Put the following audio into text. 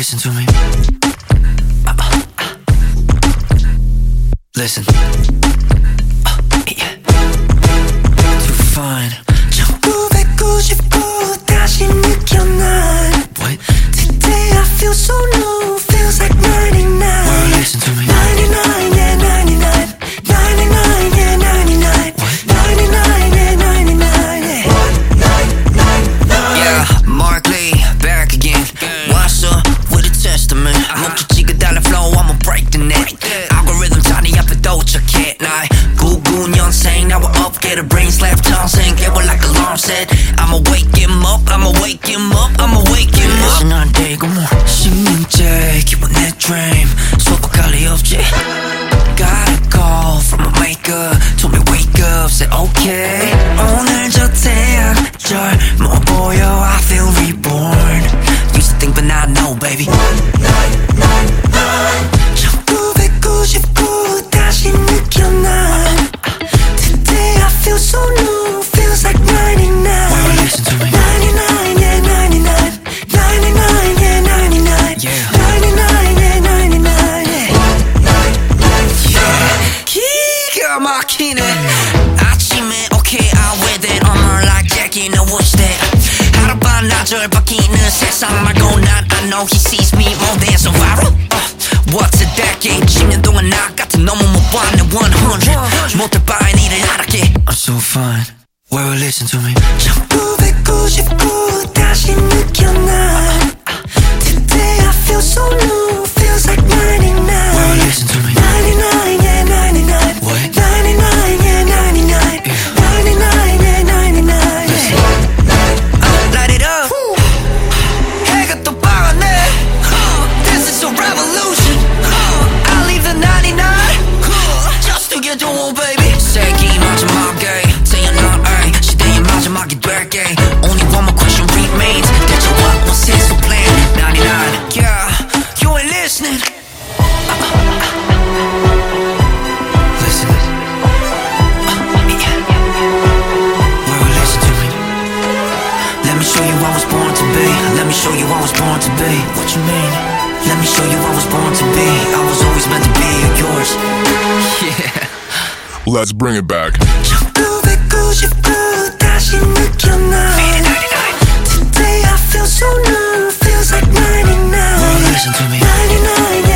listen to me. Listen. Yeah. Too fine. 1999 다시 느껴 난 What? Today I feel so new Feels like 99 Well, listen to me. 99 yeah 99 99 yeah 99 99 yeah 99 yeah 199 Yeah, Mark Lee, back again. What's up with a testament? 멈추지가 달라 flow, I'ma break the net. Algorithm 자리 앞에 도착해. 나의 99년생, now we're up, get a brain slap, ton생, get one like alarm set. I'ma wake him up, I'ma wake him up, I'ma wake him up. 안 되고 뭐 10년째 기본 내 dream, 소박 관리 없지. Got a call from my maker, told me wake up, said okay. 오늘 저 태양 젊어 보여, I feel reborn. Used to think but now I know, baby. 1999 다시 느껴 난 Today I feel so new Feels like 99 Well, listen to me. 99 yeah 99 99 yeah 99 Yeah. 99 yeah 99 yeah 기가 막히네. 아침에 okay I wear that armor like Jackie no watch that. 하루밤낮을 바뀌는 세상 말고 난 I know he sees me more than so viral. What's a decade? 10년 동안 나 같은 너무 못 봤네 100 못할 바엔 일을 하락해. I'm so fine. Well, listen to me. 1999 다시 느껴 난 Today I feel so new Feels like 99 Well, listen to me. 99 yeah 99 What? 99 yeah 99 99 yeah 99 Light it up. 해가 또 밝았네. This is a revolution. I leave the 99 just to get to one, baby. 세기 마지막에 태어난 A 시대의 마지막이 될게. Only one more question remains. 대체 what was his plan? 99. Yeah, you ain't listening. Listen. Yeah. Well, listen to me. Let me show you I was born to be. Let me show you I was born to be. What you mean? Let me show you I was born to be. I was always meant to be yours. Yeah. Let's bring it back. 1999 다시 느껴 난 Today I feel so new Feels like 99 Well, listen to me. 99